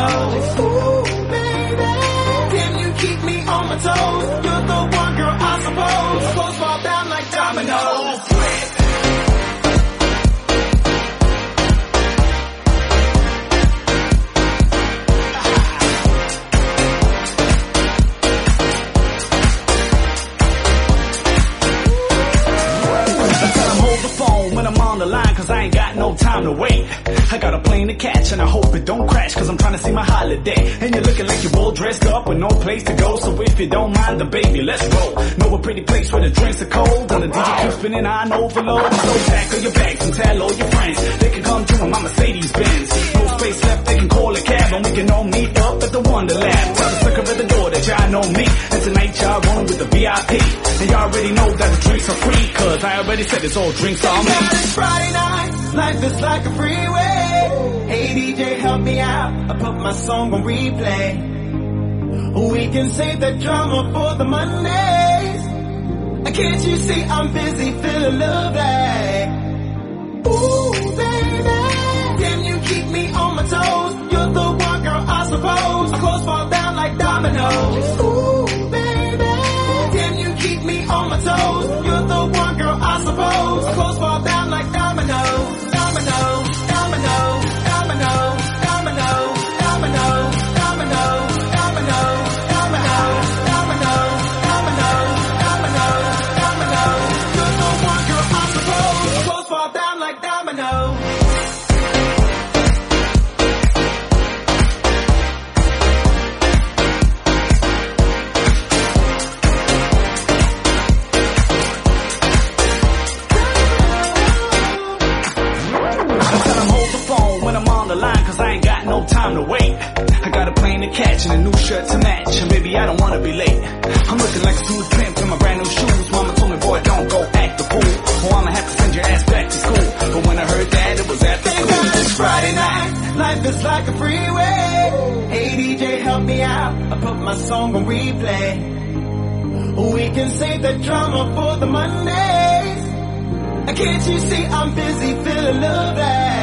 dominoes. Ooh, baby, can you keep me on my toes? You're the one girl I suppose. Clothes fall down like dominoes. When I'm on the line, cause I ain't got no time to wait. I got a plane to catch and I hope it don't crash, cause I'm trying to see my holiday. And you're looking like you're all dressed up with no place to go. So if you don't mind the baby, let's roll. Know a pretty place where the drinks are cold and the DJ keeps spinning on overload. So pack all your bags and tell all your friends they can come to my Mercedes Benz. No space left, they can call a cab and we can all meet up at the Wonderland. Tell the sucker at the door that y'all know me, and tonight y'all rolling with the VIP. And y'all already know that the drinks are free, cause I already said it's all drinks on me. It's Friday night, life is like a freeway. Hey DJ, help me out, I put my song on replay. We can save that drama for the Mondays. Can't you see I'm busy feeling lovely? Ooh, baby, can you keep me on my toes? You're the one girl I suppose. Clothes fall down like dominoes. Ooh, baby, can you keep me on my toes? You're the one girl I suppose. Clothes fall down like dominoes. Dominoes, dominoes, dominoes, dominoes, dominoes, dominoes, dominoes, dominoes, dominoes, dominoes, dominoes, dominoes. You're the one girl I suppose. Clothes fall down like dominoes. Time to wait. I got a plane to catch and a new shirt to match, and baby I don't wanna be late. I'm looking like a smooth pimp in my brand new shoes. Mama told me, boy, don't go act the fool, or I'ma have to send your ass back to school. But when I heard that, it was after school. It's Friday night, life is like a freeway. Hey DJ, help me out, I put my song on replay. We can save the drama for the Mondays. Can't you see I'm busy feeling lovely?